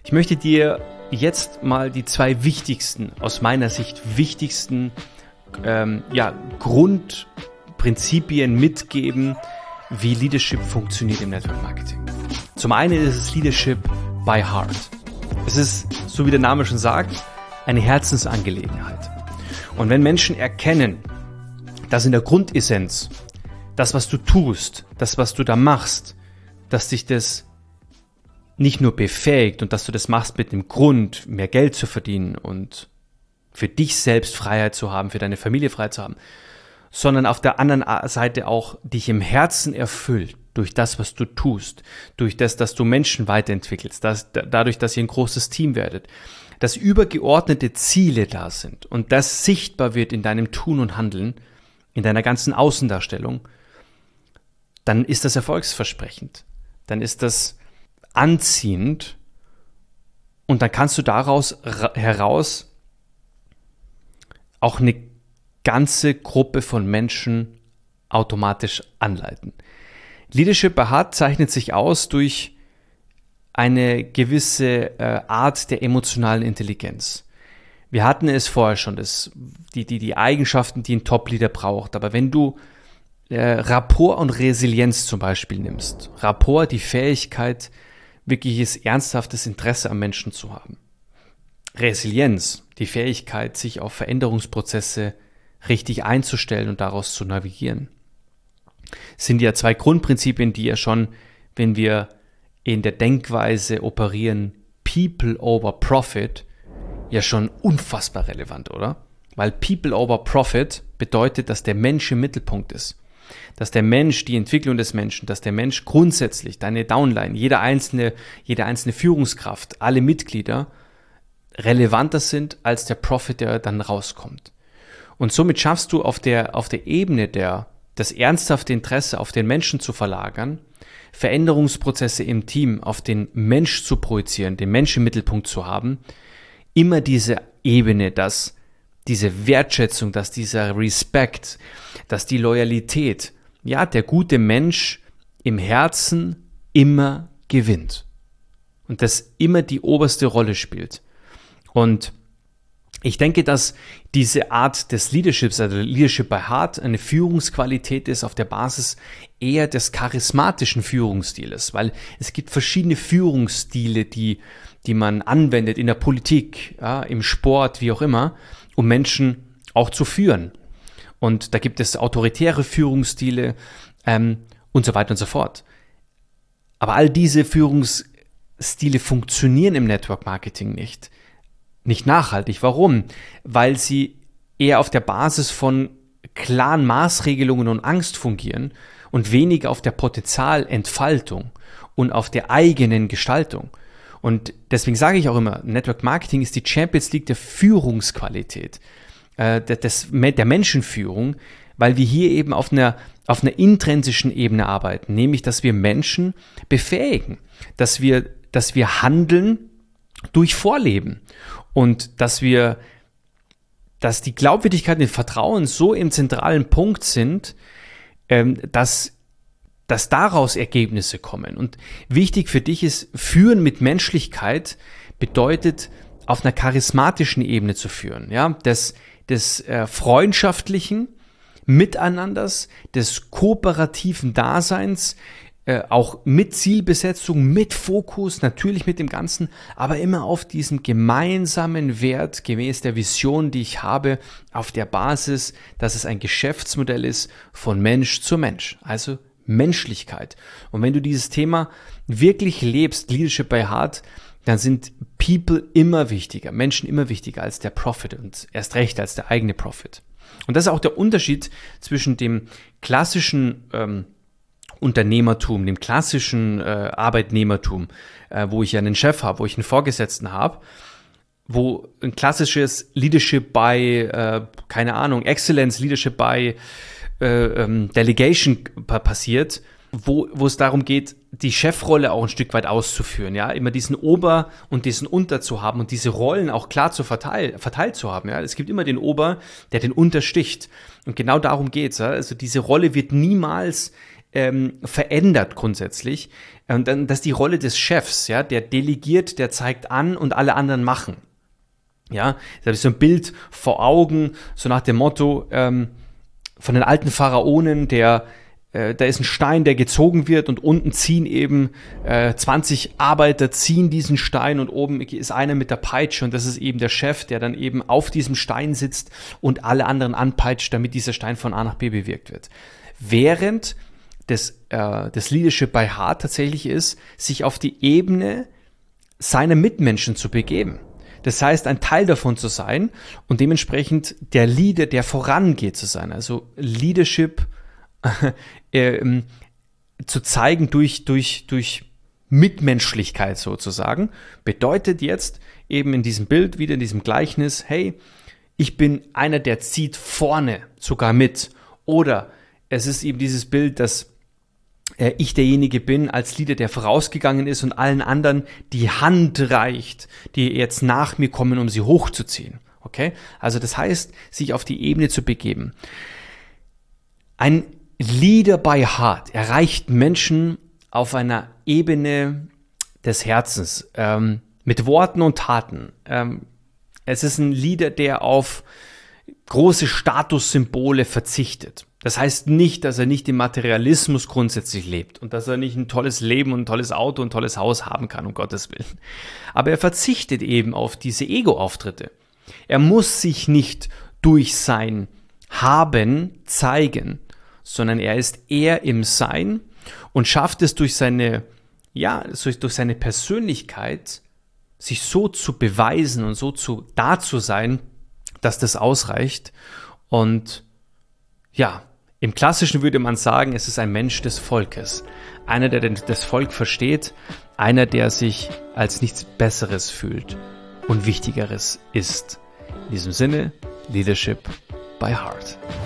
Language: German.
Ich möchte dir jetzt mal die zwei wichtigsten, aus meiner Sicht wichtigsten Grundprinzipien mitgeben, wie Leadership funktioniert im Network Marketing. Zum einen ist es Leadership by Heart. Es ist, so wie der Name schon sagt, eine Herzensangelegenheit. Und wenn Menschen erkennen, dass in der Grundessenz das, was du tust, das, was du da machst, dass dich das nicht nur befähigt und dass du das machst mit dem Grund, mehr Geld zu verdienen und für dich selbst Freiheit zu haben, für deine Familie Freiheit zu haben, sondern auf der anderen Seite auch dich im Herzen erfüllt durch das, was du tust, durch das, dass du Menschen weiterentwickelst, dadurch, dass ihr ein großes Team werdet, dass übergeordnete Ziele da sind und das sichtbar wird in deinem Tun und Handeln, in deiner ganzen Außendarstellung, dann ist das erfolgsversprechend. Dann ist das anziehend und dann kannst du daraus heraus auch eine ganze Gruppe von Menschen automatisch anleiten. Leadership by Heart zeichnet sich aus durch eine gewisse Art der emotionalen Intelligenz. Wir hatten es vorher schon, die Eigenschaften, die ein Top-Leader braucht. Aber wenn du Rapport und Resilienz zum Beispiel nimmst, Rapport, die Fähigkeit, wirkliches, ernsthaftes Interesse am Menschen zu haben. Resilienz, die Fähigkeit, sich auf Veränderungsprozesse richtig einzustellen und daraus zu navigieren. Sind ja zwei Grundprinzipien, die ja schon, wenn wir in der Denkweise operieren, People over Profit, ja schon unfassbar relevant, oder? Weil People over Profit bedeutet, dass der Mensch im Mittelpunkt ist. Dass der Mensch, die Entwicklung des Menschen, dass der Mensch grundsätzlich, deine Downline, jede einzelne Führungskraft, alle Mitglieder relevanter sind als der Profit, der dann rauskommt. Und somit schaffst du auf der Ebene das ernsthafte Interesse auf den Menschen zu verlagern, Veränderungsprozesse im Team auf den Mensch zu projizieren, den Mensch im Mittelpunkt zu haben, immer diese Ebene, dass diese Wertschätzung, dass dieser Respekt, dass die Loyalität, ja, der gute Mensch im Herzen immer gewinnt. Und das immer die oberste Rolle spielt. Und ich denke, dass diese Art des Leaderships, also Leadership by Heart, eine Führungsqualität ist auf der Basis eher des charismatischen Führungsstiles, weil es gibt verschiedene Führungsstile, die man anwendet in der Politik, ja, im Sport, wie auch immer, um Menschen auch zu führen. Und da gibt es autoritäre Führungsstile und so weiter und so fort. Aber all diese Führungsstile funktionieren im Network Marketing nicht nachhaltig. Warum? Weil sie eher auf der Basis von klaren Maßregelungen und Angst fungieren und weniger auf der Potenzialentfaltung und auf der eigenen Gestaltung. Und deswegen sage ich auch immer, Network Marketing ist die Champions League der Führungsqualität, der Menschenführung, weil wir hier eben auf einer intrinsischen Ebene arbeiten, nämlich, dass wir Menschen befähigen, dass wir handeln durch Vorleben und dass die Glaubwürdigkeit und Vertrauen so im zentralen Punkt sind, dass daraus Ergebnisse kommen. Und wichtig für dich ist, führen mit Menschlichkeit bedeutet, auf einer charismatischen Ebene zu führen, ja, des freundschaftlichen Miteinanders, des kooperativen Daseins, auch mit Zielbesetzung, mit Fokus, natürlich mit dem Ganzen, aber immer auf diesem gemeinsamen Wert, gemäß der Vision, die ich habe, auf der Basis, dass es ein Geschäftsmodell ist von Mensch zu Mensch, also Menschlichkeit. Und wenn du dieses Thema wirklich lebst, Leadership by Heart, dann sind People immer wichtiger, Menschen immer wichtiger als der Profit und erst recht als der eigene Profit. Und das ist auch der Unterschied zwischen dem klassischen Unternehmertum, dem klassischen Arbeitnehmertum, wo ich ja einen Chef habe, wo ich einen Vorgesetzten habe, wo ein klassisches Leadership by, Excellence, Leadership by Delegation passiert, wo es darum geht, die Chefrolle auch ein Stück weit auszuführen, ja, immer diesen Ober und diesen Unter zu haben und diese Rollen auch klar verteilt zu haben, ja. Es gibt immer den Ober, der den Unter sticht. Und genau darum geht's, ja. Also diese Rolle wird niemals verändert grundsätzlich. Und dann, das ist die Rolle des Chefs, ja, der delegiert, der zeigt an und alle anderen machen. Ja, da habe ich so ein Bild vor Augen, so nach dem Motto von den alten Pharaonen, da ist ein Stein, der gezogen wird und unten ziehen eben 20 Arbeiter ziehen diesen Stein und oben ist einer mit der Peitsche und das ist eben der Chef, der dann eben auf diesem Stein sitzt und alle anderen anpeitscht, damit dieser Stein von A nach B bewirkt wird. Während das Leadership by Heart tatsächlich ist, sich auf die Ebene seiner Mitmenschen zu begeben. Das heißt, ein Teil davon zu sein und dementsprechend der Leader, der vorangeht zu sein. Also Leadership zu zeigen durch Mitmenschlichkeit sozusagen, bedeutet jetzt eben in diesem Bild, wieder in diesem Gleichnis, hey, ich bin einer, der zieht vorne sogar mit. Oder es ist eben dieses Bild, dass ich derjenige bin als Leader, der vorausgegangen ist und allen anderen die Hand reicht, die jetzt nach mir kommen, um sie hochzuziehen. Okay? Also das heißt, sich auf die Ebene zu begeben. Ein Leader by Heart erreicht Menschen auf einer Ebene des Herzens, mit Worten und Taten. Es ist ein Leader, der auf große Statussymbole verzichtet. Das heißt nicht, dass er nicht im Materialismus grundsätzlich lebt und dass er nicht ein tolles Leben und ein tolles Auto und ein tolles Haus haben kann, um Gottes Willen. Aber er verzichtet eben auf diese Ego-Auftritte. Er muss sich nicht durch sein Haben zeigen, sondern er ist eher im Sein und schafft es durch seine Persönlichkeit, sich so zu beweisen und so da zu sein, dass das ausreicht. Und ja, im Klassischen würde man sagen, es ist ein Mensch des Volkes. Einer, der das Volk versteht, einer, der sich als nichts Besseres fühlt und Wichtigeres ist. In diesem Sinne, Leadership by Heart.